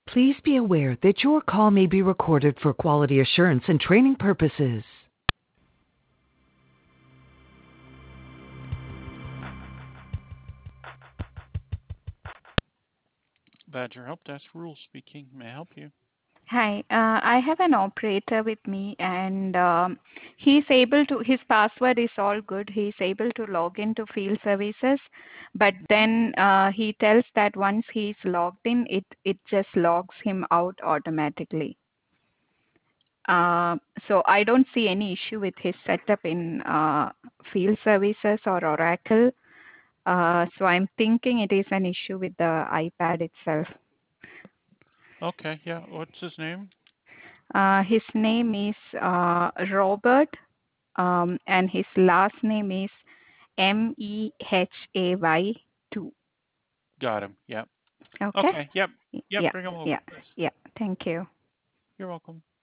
Please be aware that your call may be recorded for quality assurance and training purposes. Badger Help Desk, Rule speaking. May I help you? Hi, I have an operator with me, and his password is all good. He's able to log into field services, but then he tells that once he's logged in, it just logs him out automatically. So I don't see any issue with his setup in field services or Oracle. So I'm thinking it is an issue with the iPad itself. Okay, yeah. What's his name? His name is Robert, and his last name is Mehay 2. Got him. Yep. Okay? Okay, yep. Yep, Yeah, bring him over, yeah, please. yeah. Thank you. You're welcome.